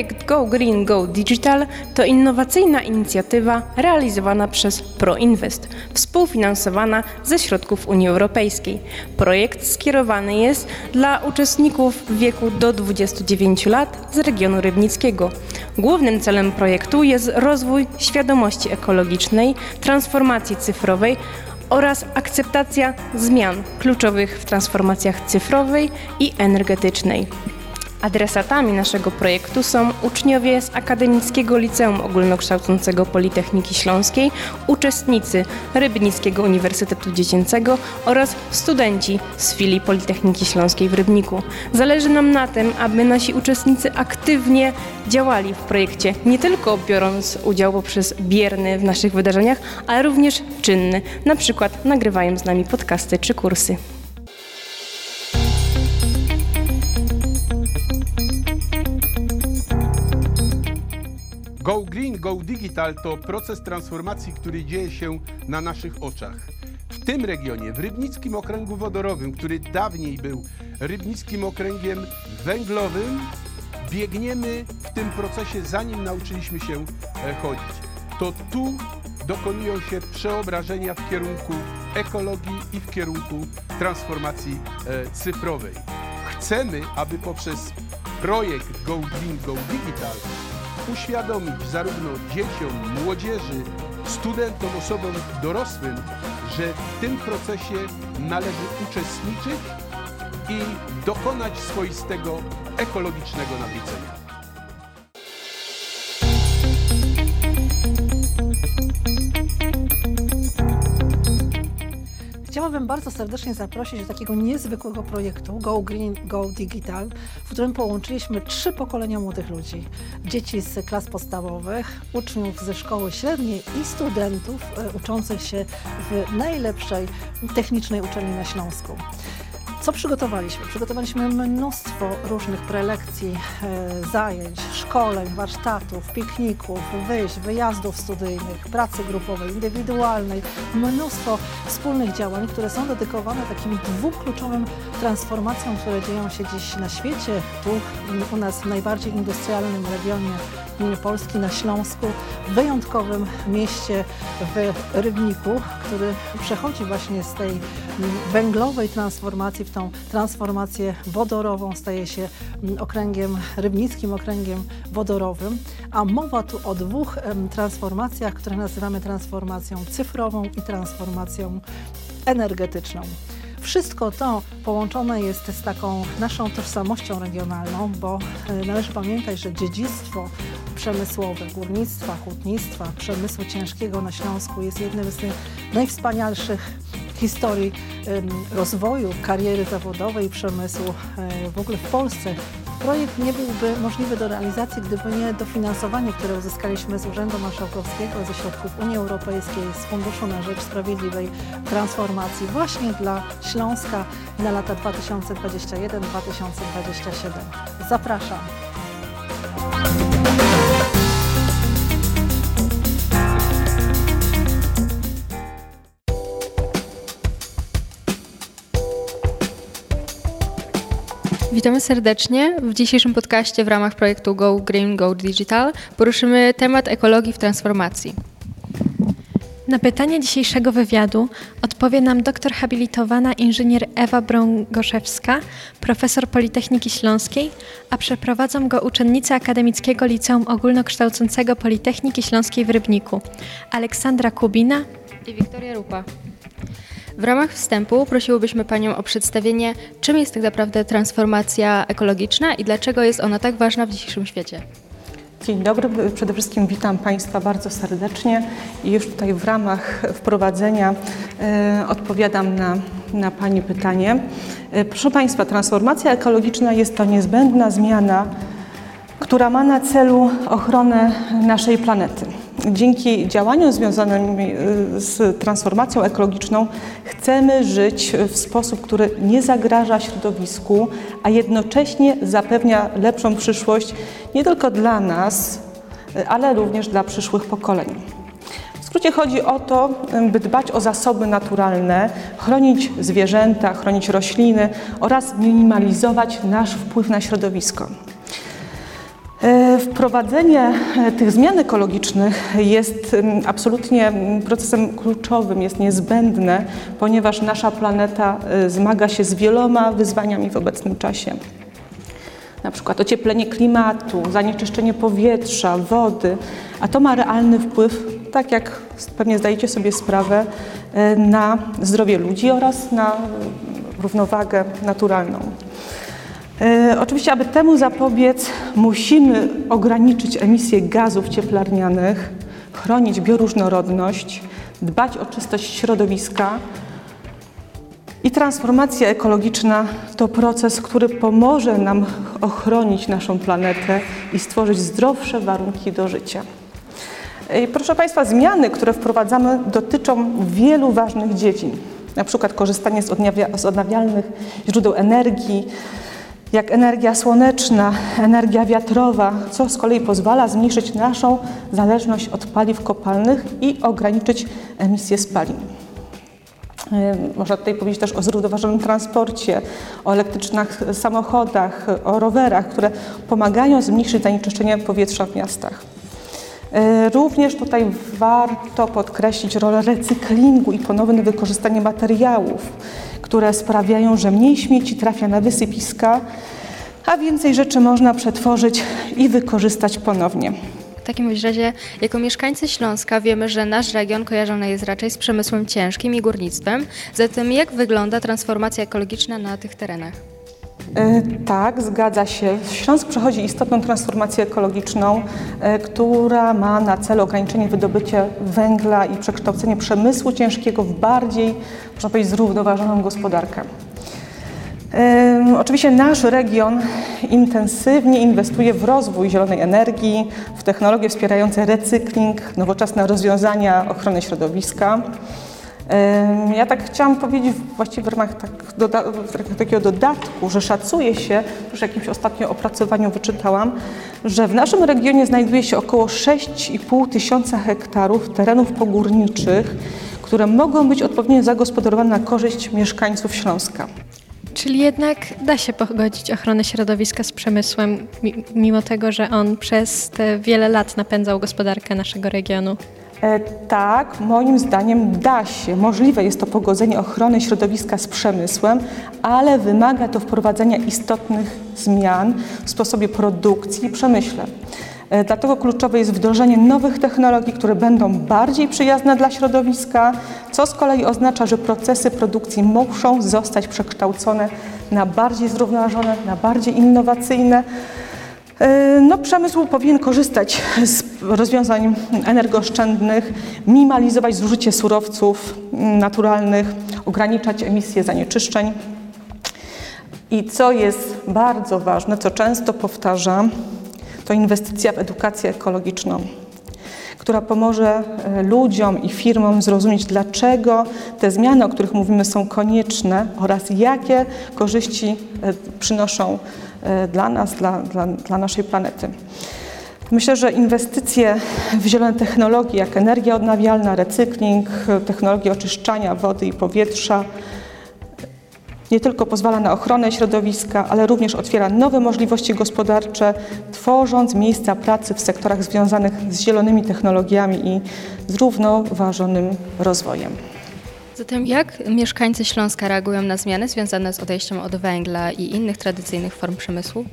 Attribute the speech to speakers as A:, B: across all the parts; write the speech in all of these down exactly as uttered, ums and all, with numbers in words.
A: Projekt Go Green, Go Digital to innowacyjna inicjatywa realizowana przez ProInvest, współfinansowana ze środków Unii Europejskiej. Projekt skierowany jest dla uczestników w wieku do dwudziestu dziewięciu lat z regionu rybnickiego. Głównym celem projektu jest rozwój świadomości ekologicznej, transformacji cyfrowej oraz akceptacja zmian kluczowych w transformacjach cyfrowej i energetycznej. Adresatami naszego projektu są uczniowie z Akademickiego Liceum Ogólnokształcącego Politechniki Śląskiej, uczestnicy Rybnickiego Uniwersytetu Dziecięcego oraz studenci z filii Politechniki Śląskiej w Rybniku. Zależy nam na tym, aby nasi uczestnicy aktywnie działali w projekcie, nie tylko biorąc udział poprzez bierny w naszych wydarzeniach, ale również czynny, na przykład nagrywają z nami podcasty czy kursy.
B: Go Green, Go Digital to proces transformacji, który dzieje się na naszych oczach. W tym regionie, w Rybnickim Okręgu Wodorowym, który dawniej był Rybnickim Okręgiem Węglowym, biegniemy w tym procesie, zanim nauczyliśmy się chodzić. To tu dokonują się przeobrażenia w kierunku ekologii i w kierunku transformacji cyfrowej. Chcemy, aby poprzez projekt Go Green, Go Digital uświadomić zarówno dzieciom, młodzieży, studentom, osobom dorosłym, że w tym procesie należy uczestniczyć i dokonać swoistego ekologicznego nawrócenia.
C: Chciałabym bardzo serdecznie zaprosić do takiego niezwykłego projektu Go Green, Go Digital, w którym połączyliśmy trzy pokolenia młodych ludzi. Dzieci z klas podstawowych, uczniów ze szkoły średniej i studentów e, uczących się w najlepszej technicznej uczelni na Śląsku. Co przygotowaliśmy? Przygotowaliśmy mnóstwo różnych prelekcji, e, zajęć, szkoleń, warsztatów, pikników, wyjść, wyjazdów studyjnych, pracy grupowej, indywidualnej, mnóstwo wspólnych działań, które są dedykowane takim dwóm kluczowym transformacjom, które dzieją się dziś na świecie, tu u nas w najbardziej industrialnym regionie Polski, na Śląsku, w wyjątkowym mieście w Rybniku, który przechodzi właśnie z tej węglowej transformacji w tą transformację wodorową, staje się okręgiem, rybnickim okręgiem wodorowym, a mowa tu o dwóch transformacjach, które nazywamy transformacją cyfrową i transformacją energetyczną. Wszystko to połączone jest z taką naszą tożsamością regionalną, bo należy pamiętać, że dziedzictwo przemysłowe, górnictwa, hutnictwa, przemysłu ciężkiego na Śląsku jest jednym z najwspanialszych historii rozwoju, kariery zawodowej i przemysłu w ogóle w Polsce. Projekt nie byłby możliwy do realizacji, gdyby nie dofinansowanie, które uzyskaliśmy z Urzędu Marszałkowskiego, ze środków Unii Europejskiej, z Funduszu na Rzecz Sprawiedliwej Transformacji właśnie dla Śląska na lata dwa tysiące dwudziesty pierwszy do dwa tysiące dwudziestego siódmego. Zapraszam.
D: Witamy serdecznie. W dzisiejszym podcaście w ramach projektu Go Green, Go Digital poruszymy temat ekologii w transformacji.
E: Na pytanie dzisiejszego wywiadu odpowie nam doktor habilitowana inżynier Ewa Brągoszewska, profesor Politechniki Śląskiej, a przeprowadzą go uczennice Akademickiego Liceum Ogólnokształcącego Politechniki Śląskiej w Rybniku, Aleksandra Kubina
D: i Wiktoria Rupa. W ramach wstępu prosiłybyśmy Panią o przedstawienie, czym jest tak naprawdę transformacja ekologiczna i dlaczego jest ona tak ważna w dzisiejszym świecie.
F: Dzień dobry, przede wszystkim witam Państwa bardzo serdecznie i już tutaj w ramach wprowadzenia e, odpowiadam na, na Pani pytanie. E, proszę Państwa, transformacja ekologiczna jest to niezbędna zmiana, która ma na celu ochronę naszej planety. Dzięki działaniom związanym z transformacją ekologiczną chcemy żyć w sposób, który nie zagraża środowisku, a jednocześnie zapewnia lepszą przyszłość nie tylko dla nas, ale również dla przyszłych pokoleń. W skrócie chodzi o to, by dbać o zasoby naturalne, chronić zwierzęta, chronić rośliny oraz minimalizować nasz wpływ na środowisko. Wprowadzenie tych zmian ekologicznych jest absolutnie procesem kluczowym, jest niezbędne, ponieważ nasza planeta zmaga się z wieloma wyzwaniami w obecnym czasie. Na przykład ocieplenie klimatu, zanieczyszczenie powietrza, wody, a to ma realny wpływ, tak jak pewnie zdajecie sobie sprawę, na zdrowie ludzi oraz na równowagę naturalną. E, oczywiście, aby temu zapobiec, musimy ograniczyć emisję gazów cieplarnianych, chronić bioróżnorodność, dbać o czystość środowiska. I transformacja ekologiczna to proces, który pomoże nam ochronić naszą planetę i stworzyć zdrowsze warunki do życia. I proszę Państwa, zmiany, które wprowadzamy, dotyczą wielu ważnych dziedzin. Na przykład korzystanie z, odnawia- z odnawialnych źródeł energii, jak energia słoneczna, energia wiatrowa, co z kolei pozwala zmniejszyć naszą zależność od paliw kopalnych i ograniczyć emisję spalin. Można tutaj powiedzieć też o zrównoważonym transporcie, o elektrycznych samochodach, o rowerach, które pomagają zmniejszyć zanieczyszczenie powietrza w miastach. Również tutaj warto podkreślić rolę recyklingu i ponowne wykorzystanie materiałów, które sprawiają, że mniej śmieci trafia na wysypiska, a więcej rzeczy można przetworzyć i wykorzystać ponownie.
D: W takim razie, jako mieszkańcy Śląska wiemy, że nasz region kojarzony jest raczej z przemysłem ciężkim i górnictwem. Zatem jak wygląda transformacja ekologiczna na tych terenach?
F: E, tak, zgadza się. Śląsk przechodzi istotną transformację ekologiczną, e, która ma na celu ograniczenie wydobycia węgla i przekształcenie przemysłu ciężkiego w bardziej, można powiedzieć, zrównoważoną gospodarkę. E, oczywiście nasz region intensywnie inwestuje w rozwój zielonej energii, w technologie wspierające recykling, nowoczesne rozwiązania ochrony środowiska. Ja tak chciałam powiedzieć właściwie w ramach, tak, doda- w ramach takiego dodatku, że szacuje się, już w jakimś ostatnim opracowaniu wyczytałam, że w naszym regionie znajduje się około sześć i pół tysiąca hektarów terenów pogórniczych, które mogą być odpowiednio zagospodarowane na korzyść mieszkańców Śląska.
E: Czyli jednak da się pogodzić ochronę środowiska z przemysłem, mi- mimo tego, że on przez te wiele lat napędzał gospodarkę naszego regionu.
F: E, tak, moim zdaniem da się. Możliwe jest to pogodzenie ochrony środowiska z przemysłem, ale wymaga to wprowadzenia istotnych zmian w sposobie produkcji i przemyśle. E, dlatego kluczowe jest wdrożenie nowych technologii, które będą bardziej przyjazne dla środowiska, co z kolei oznacza, że procesy produkcji muszą zostać przekształcone na bardziej zrównoważone, na bardziej innowacyjne. No, przemysł powinien korzystać z rozwiązań energooszczędnych, minimalizować zużycie surowców naturalnych, ograniczać emisję zanieczyszczeń. I co jest bardzo ważne, co często powtarzam, to inwestycja w edukację ekologiczną, która pomoże ludziom i firmom zrozumieć, dlaczego te zmiany, o których mówimy, są konieczne oraz jakie korzyści przynoszą dla nas, dla, dla, dla naszej planety. Myślę, że inwestycje w zielone technologie, jak energia odnawialna, recykling, technologie oczyszczania wody i powietrza, nie tylko pozwala na ochronę środowiska, ale również otwiera nowe możliwości gospodarcze, tworząc miejsca pracy w sektorach związanych z zielonymi technologiami i zrównoważonym rozwojem.
D: Zatem jak mieszkańcy Śląska reagują na zmiany związane z odejściem od węgla i innych tradycyjnych form przemysłu?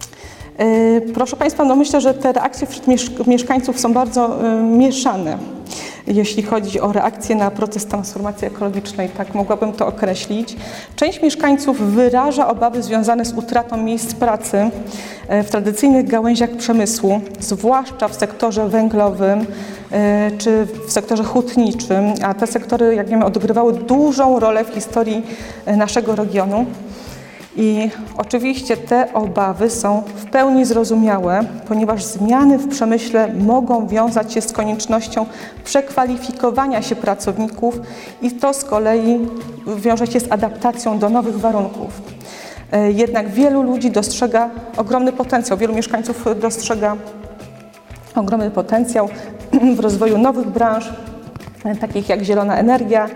F: Proszę Państwa, no myślę, że te reakcje wśród mieszk- mieszkańców są bardzo y, mieszane, jeśli chodzi o reakcję na proces transformacji ekologicznej, tak mogłabym to określić. Część mieszkańców wyraża obawy związane z utratą miejsc pracy y, w tradycyjnych gałęziach przemysłu, zwłaszcza w sektorze węglowym y, czy w sektorze hutniczym, a te sektory, jak wiemy, odgrywały dużą rolę w historii y, naszego regionu. I oczywiście te obawy są w pełni zrozumiałe, ponieważ zmiany w przemyśle mogą wiązać się z koniecznością przekwalifikowania się pracowników i to z kolei wiąże się z adaptacją do nowych warunków. Jednak wielu ludzi dostrzega ogromny potencjał, wielu mieszkańców dostrzega ogromny potencjał w rozwoju nowych branż, takich jak zielona energia,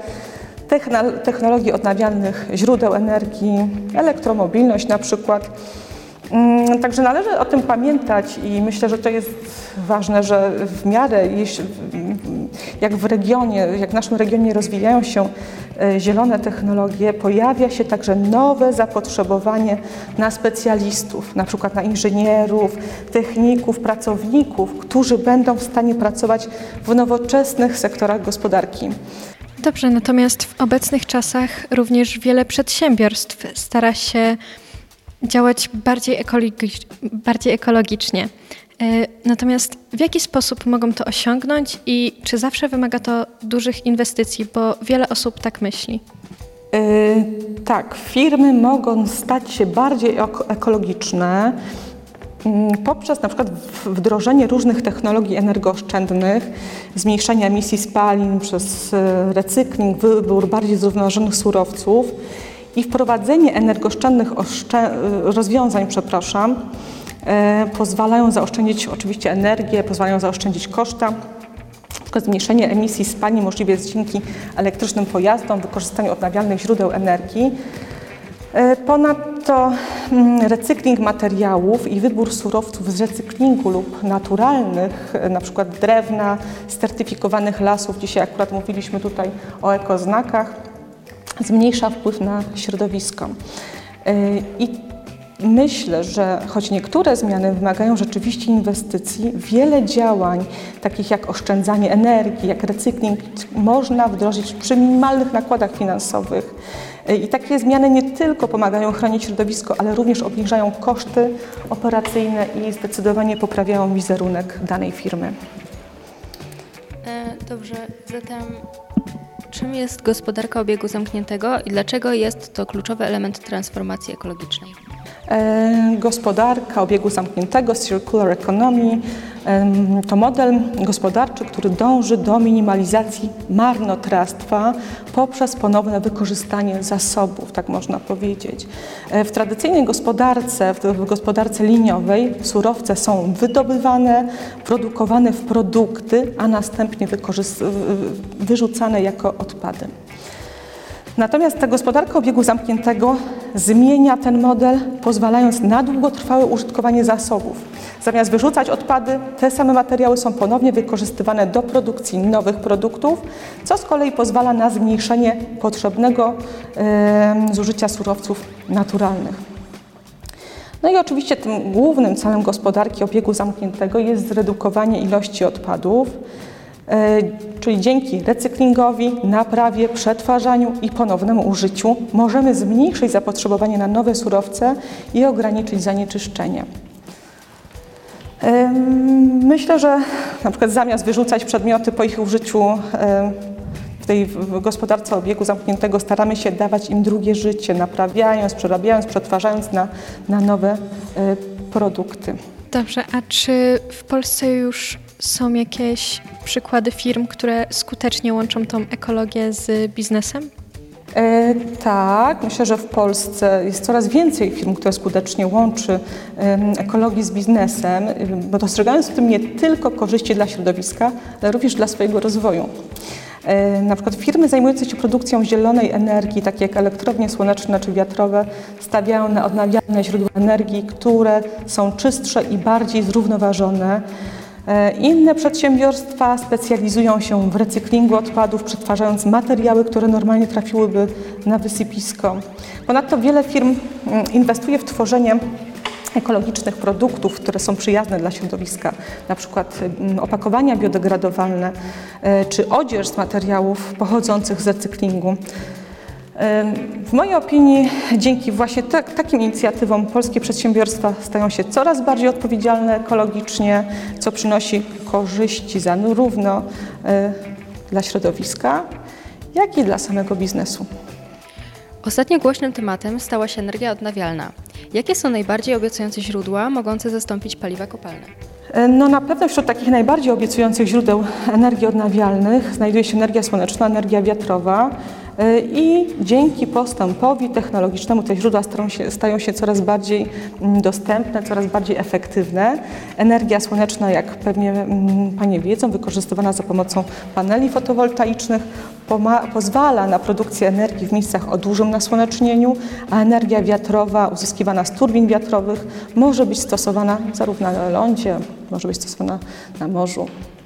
F: technologii odnawialnych źródeł energii, elektromobilność na przykład. Także należy o tym pamiętać i myślę, że to jest ważne, że w miarę, jak w regionie, jak w naszym regionie rozwijają się zielone technologie, pojawia się także nowe zapotrzebowanie na specjalistów, na przykład na inżynierów, techników, pracowników, którzy będą w stanie pracować w nowoczesnych sektorach gospodarki.
E: Dobrze, natomiast w obecnych czasach również wiele przedsiębiorstw stara się działać bardziej, ekologicz, bardziej ekologicznie. Natomiast w jaki sposób mogą to osiągnąć i czy zawsze wymaga to dużych inwestycji, bo wiele osób tak myśli?
F: Yy, tak, firmy mogą stać się bardziej ekologiczne yy, poprzez na przykład wdrożenie różnych technologii energooszczędnych, zmniejszenie emisji spalin przez recykling, wybór bardziej zrównoważonych surowców i wprowadzenie energooszczędnych rozwiązań, przepraszam, e, pozwalają zaoszczędzić oczywiście energię, pozwalają zaoszczędzić koszta. Na przykład zmniejszenie emisji spalin możliwe jest dzięki elektrycznym pojazdom, wykorzystaniu odnawialnych źródeł energii. E, ponadto m, recykling materiałów i wybór surowców z recyklingu lub naturalnych, e, na przykład drewna, certyfikowanych lasów, dzisiaj akurat mówiliśmy tutaj o ekoznakach, zmniejsza wpływ na środowisko. I myślę, że choć niektóre zmiany wymagają rzeczywiście inwestycji, wiele działań, takich jak oszczędzanie energii, jak recykling, można wdrożyć przy minimalnych nakładach finansowych. I takie zmiany nie tylko pomagają chronić środowisko, ale również obniżają koszty operacyjne i zdecydowanie poprawiają wizerunek danej firmy.
D: Dobrze, zatem czym jest gospodarka obiegu zamkniętego i dlaczego jest to kluczowy element transformacji ekologicznej?
F: E, gospodarka obiegu zamkniętego, circular economy, e, to model gospodarczy, który dąży do minimalizacji marnotrawstwa poprzez ponowne wykorzystanie zasobów, tak można powiedzieć. E, w tradycyjnej gospodarce, w, w gospodarce liniowej surowce są wydobywane, produkowane w produkty, a następnie wyrzucane jako odpady. Natomiast ta gospodarka obiegu zamkniętego zmienia ten model, pozwalając na długotrwałe użytkowanie zasobów. Zamiast wyrzucać odpady, te same materiały są ponownie wykorzystywane do produkcji nowych produktów, co z kolei pozwala na zmniejszenie potrzebnego e, zużycia surowców naturalnych. No i oczywiście tym głównym celem gospodarki obiegu zamkniętego jest zredukowanie ilości odpadów, czyli dzięki recyklingowi, naprawie, przetwarzaniu i ponownemu użyciu możemy zmniejszyć zapotrzebowanie na nowe surowce i ograniczyć zanieczyszczenie. Myślę, że na przykład zamiast wyrzucać przedmioty po ich użyciu w tej gospodarce obiegu zamkniętego staramy się dawać im drugie życie, naprawiając, przerabiając, przetwarzając na, na nowe produkty.
E: Dobrze, a czy w Polsce już są jakieś przykłady firm, które skutecznie łączą tą ekologię z biznesem?
F: E, tak, myślę, że w Polsce jest coraz więcej firm, które skutecznie łączy e, ekologię z biznesem, bo dostrzegając w tym nie tylko korzyści dla środowiska, ale również dla swojego rozwoju. E, na przykład firmy zajmujące się produkcją zielonej energii, takie jak elektrownie słoneczne czy wiatrowe, stawiają na odnawialne źródła energii, które są czystsze i bardziej zrównoważone. Inne przedsiębiorstwa specjalizują się w recyklingu odpadów, przetwarzając materiały, które normalnie trafiłyby na wysypisko. Ponadto wiele firm inwestuje w tworzenie ekologicznych produktów, które są przyjazne dla środowiska, na przykład opakowania biodegradowalne czy odzież z materiałów pochodzących z recyklingu. W mojej opinii dzięki właśnie te, takim inicjatywom polskie przedsiębiorstwa stają się coraz bardziej odpowiedzialne ekologicznie, co przynosi korzyści zarówno y, dla środowiska, jak i dla samego biznesu.
D: Ostatnio głośnym tematem stała się energia odnawialna. Jakie są najbardziej obiecujące źródła mogące zastąpić paliwa kopalne?
F: No na pewno wśród takich najbardziej obiecujących źródeł energii odnawialnych znajduje się energia słoneczna, energia wiatrowa. i dzięki postępowi technologicznemu te źródła stają się, stają się coraz bardziej dostępne, coraz bardziej efektywne. Energia słoneczna, jak pewnie Panie wiedzą, wykorzystywana za pomocą paneli fotowoltaicznych pozwala na produkcję energii w miejscach o dużym nasłonecznieniu, a energia wiatrowa uzyskiwana z turbin wiatrowych może być stosowana zarówno na lądzie, może być stosowana na morzu.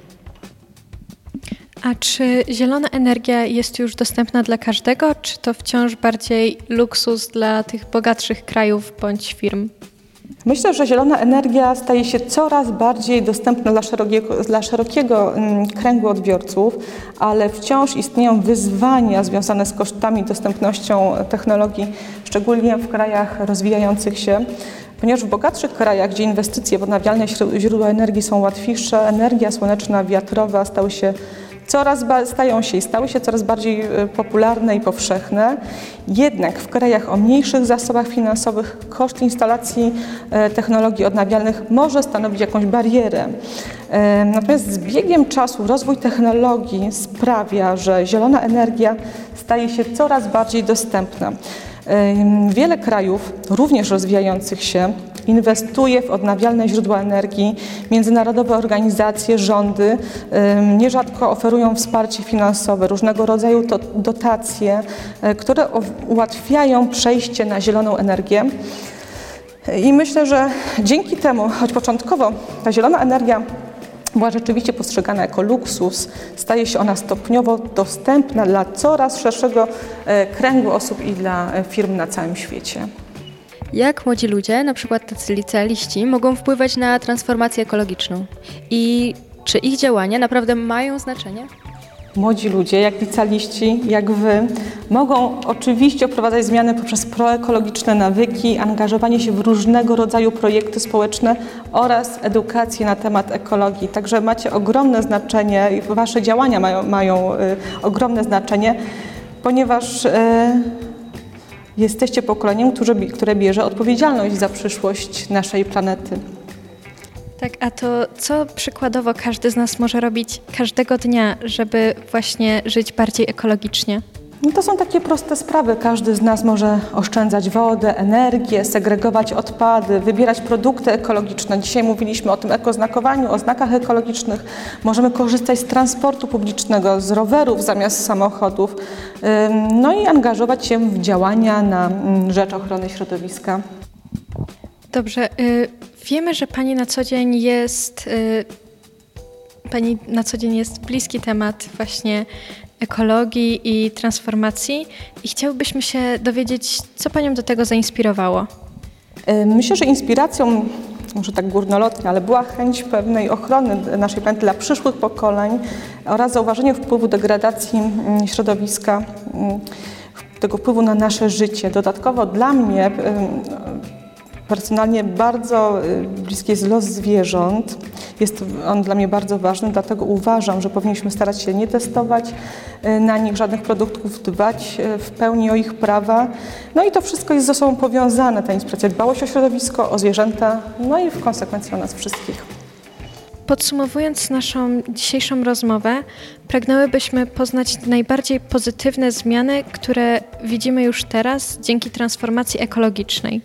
E: A czy zielona energia jest już dostępna dla każdego, czy to wciąż bardziej luksus dla tych bogatszych krajów bądź firm?
F: Myślę, że zielona energia staje się coraz bardziej dostępna dla szerokiego, dla szerokiego kręgu odbiorców, ale wciąż istnieją wyzwania związane z kosztami, dostępnością technologii, szczególnie w krajach rozwijających się. Ponieważ w bogatszych krajach, gdzie inwestycje w odnawialne źródła energii są łatwiejsze, energia słoneczna, wiatrowa stały się Coraz stają się i stały się coraz bardziej popularne i powszechne. Jednak w krajach o mniejszych zasobach finansowych koszt instalacji technologii odnawialnych może stanowić jakąś barierę. Natomiast z biegiem czasu rozwój technologii sprawia, że zielona energia staje się coraz bardziej dostępna. Wiele krajów, również rozwijających się, inwestuje w odnawialne źródła energii. Międzynarodowe organizacje, rządy nierzadko oferują wsparcie finansowe, różnego rodzaju dotacje, które ułatwiają przejście na zieloną energię. I myślę, że dzięki temu, choć początkowo ta zielona energia była rzeczywiście postrzegana jako luksus, staje się ona stopniowo dostępna dla coraz szerszego kręgu osób i dla firm na całym świecie.
D: Jak młodzi ludzie, na przykład tacy licealiści, mogą wpływać na transformację ekologiczną? I czy ich działania naprawdę mają znaczenie?
F: Młodzi ludzie, jak licealiści, jak Wy, mogą oczywiście wprowadzać zmiany poprzez proekologiczne nawyki, angażowanie się w różnego rodzaju projekty społeczne oraz edukację na temat ekologii. Także macie ogromne znaczenie i Wasze działania mają, mają y, ogromne znaczenie, ponieważ y, jesteście pokoleniem, które, które bierze odpowiedzialność za przyszłość naszej planety.
E: Tak, a to co przykładowo każdy z nas może robić każdego dnia, żeby właśnie żyć bardziej ekologicznie?
F: No to są takie proste sprawy. Każdy z nas może oszczędzać wodę, energię, segregować odpady, wybierać produkty ekologiczne. Dzisiaj mówiliśmy o tym ekoznakowaniu, o znakach ekologicznych. Możemy korzystać z transportu publicznego, z rowerów zamiast samochodów. No i angażować się w działania na rzecz ochrony środowiska.
E: Dobrze. Y, wiemy, że Pani na co dzień jest, y, Pani na co dzień jest bliski temat właśnie ekologii i transformacji i chciałbyśmy się dowiedzieć, co Panią do tego zainspirowało.
F: Myślę, że inspiracją, może tak górnolotnie, ale była chęć pewnej ochrony naszej planety dla przyszłych pokoleń oraz zauważenie wpływu degradacji środowiska, tego wpływu na nasze życie. Dodatkowo dla mnie personalnie bardzo bliski jest los zwierząt. Jest on dla mnie bardzo ważny, dlatego uważam, że powinniśmy starać się nie testować na nich żadnych produktów, dbać w pełni o ich prawa. No i to wszystko jest ze sobą powiązane, ta inspiracja, dbałość o środowisko, o zwierzęta, no i w konsekwencji o nas wszystkich.
E: Podsumowując naszą dzisiejszą rozmowę, pragnęłybyśmy poznać najbardziej pozytywne zmiany, które widzimy już teraz dzięki transformacji ekologicznej.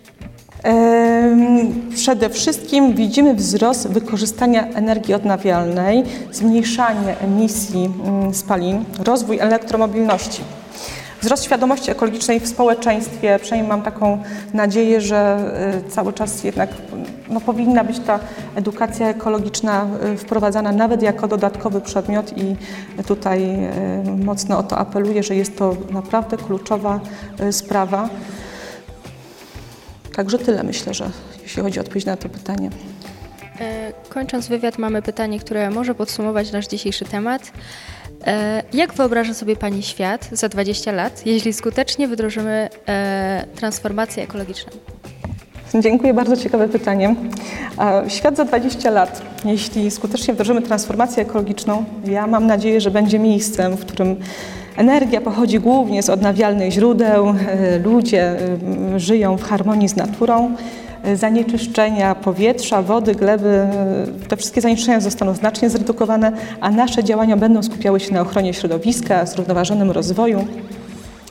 F: Przede wszystkim widzimy wzrost wykorzystania energii odnawialnej, zmniejszanie emisji spalin, rozwój elektromobilności. Wzrost świadomości ekologicznej w społeczeństwie, przynajmniej mam taką nadzieję, że cały czas jednak no, powinna być ta edukacja ekologiczna wprowadzana nawet jako dodatkowy przedmiot i tutaj mocno o to apeluję, że jest to naprawdę kluczowa sprawa. Także tyle myślę, że jeśli chodzi o odpowiedź na to pytanie.
D: Kończąc wywiad, mamy pytanie, które może podsumować nasz dzisiejszy temat. Jak wyobraża sobie Pani świat za dwadzieścia lat, jeśli skutecznie wdrożymy transformację ekologiczną?
F: Dziękuję, bardzo ciekawe pytanie. Świat za dwadzieścia lat, jeśli skutecznie wdrożymy transformację ekologiczną, ja mam nadzieję, że będzie miejscem, w którym energia pochodzi głównie z odnawialnych źródeł, ludzie żyją w harmonii z naturą, zanieczyszczenia powietrza, wody, gleby, te wszystkie zanieczyszczenia zostaną znacznie zredukowane, a nasze działania będą skupiały się na ochronie środowiska, zrównoważonym rozwoju.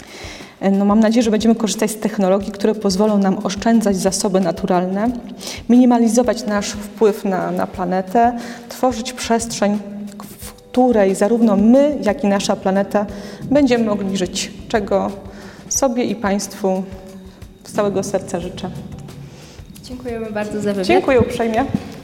F: No, mam nadzieję, że będziemy korzystać z technologii, które pozwolą nam oszczędzać zasoby naturalne, minimalizować nasz wpływ na, na planetę, tworzyć przestrzeń, w której zarówno my, jak i nasza planeta będziemy mogli żyć, czego sobie i Państwu z całego serca życzę.
D: Dziękujemy bardzo za wywiad.
F: Dziękuję uprzejmie.